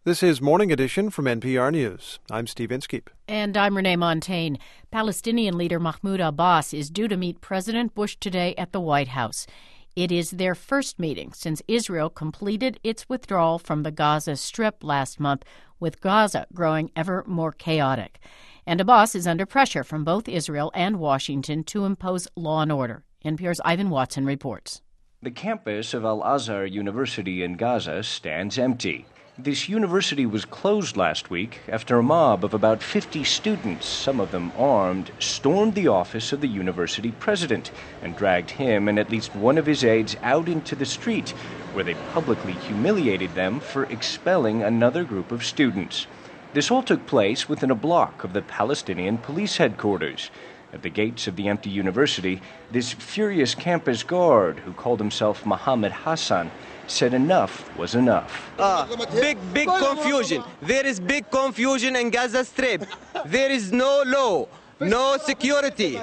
This is Morning Edition from NPR News. I'm Steve Inskeep. And I'm Renee Montagne. Palestinian leader Mahmoud Abbas is due to meet President Bush today at the White House. It is their first meeting since Israel completed its withdrawal from the Gaza Strip last month, with Gaza growing ever more chaotic. And Abbas is under pressure from both Israel and Washington to impose law and order. NPR's Ivan Watson reports. The campus of Al-Azhar University in Gaza stands empty. This university was closed last week after a mob of about 50 students, some of them armed, stormed the office of the university president and dragged him and at least one of his aides out into the street, where they publicly humiliated them for expelling another group of students. This all took place within a block of the Palestinian police headquarters. At the gates of the empty university, this furious campus guard, who called himself Mohammed Hassan, said enough was enough. Big confusion. There is big confusion in Gaza Strip. There is no law, no security.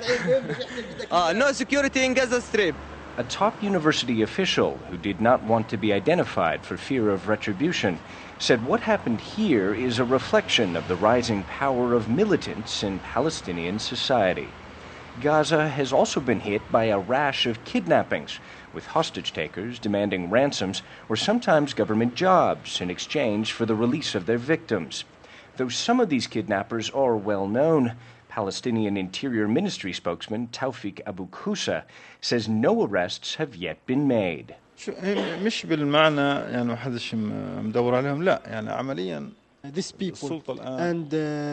No security in Gaza Strip. A top university official who did not want to be identified for fear of retribution said what happened here is a reflection of the rising power of militants in Palestinian society. Gaza has also been hit by a rash of kidnappings, with hostage-takers demanding ransoms or sometimes government jobs in exchange for the release of their victims. Though some of these kidnappers are well known, Palestinian Interior Ministry spokesman Tawfiq Abu Khusa says no arrests have yet been made. مش بالمعنى يعني ما حدش مدور عليهم لا يعني عمليا these people and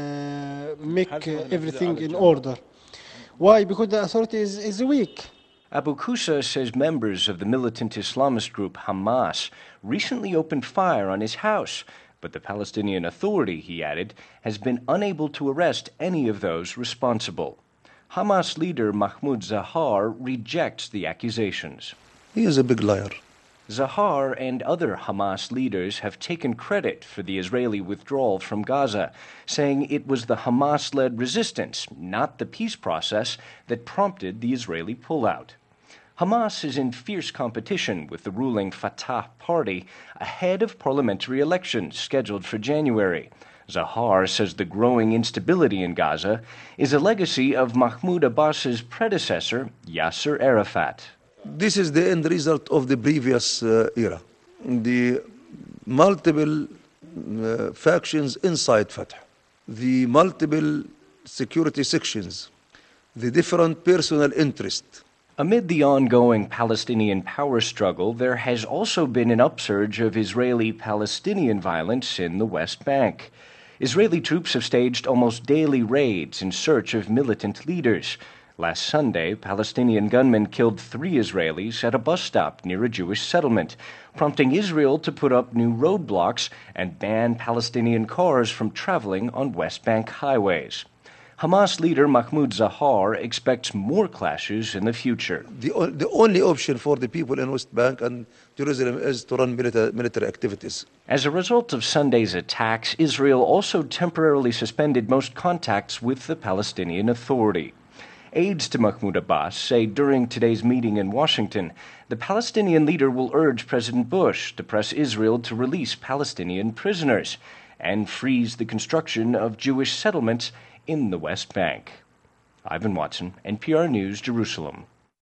make everything in order. Why? Because the authority is weak. Abu Khusa says members of the militant Islamist group Hamas recently opened fire on his house, but the Palestinian Authority, he added, has been unable to arrest any of those responsible. Hamas leader Mahmoud Zahar rejects the accusations. He is a big liar. Zahar and other Hamas leaders have taken credit for the Israeli withdrawal from Gaza, saying it was the Hamas-led resistance, not the peace process, that prompted the Israeli pullout. Hamas is in fierce competition with the ruling Fatah party ahead of parliamentary elections scheduled for January. Zahar says the growing instability in Gaza is a legacy of Mahmoud Abbas's predecessor, Yasser Arafat. This is the end result of the previous era. The multiple factions inside Fatah, the multiple security sections, the different personal interests. Amid the ongoing Palestinian power struggle, there has also been an upsurge of Israeli-Palestinian violence in the West Bank. Israeli troops have staged almost daily raids in search of militant leaders. Last Sunday, Palestinian gunmen killed 3 Israelis at a bus stop near a Jewish settlement, prompting Israel to put up new roadblocks and ban Palestinian cars from traveling on West Bank highways. Hamas leader Mahmoud Zahar expects more clashes in the future. The only option for the people in West Bank and Jerusalem is to run military activities. As a result of Sunday's attacks, Israel also temporarily suspended most contacts with the Palestinian Authority. Aides to Mahmoud Abbas say during today's meeting in Washington, the Palestinian leader will urge President Bush to press Israel to release Palestinian prisoners and freeze the construction of Jewish settlements in the West Bank. Ivan Watson, NPR News, Jerusalem.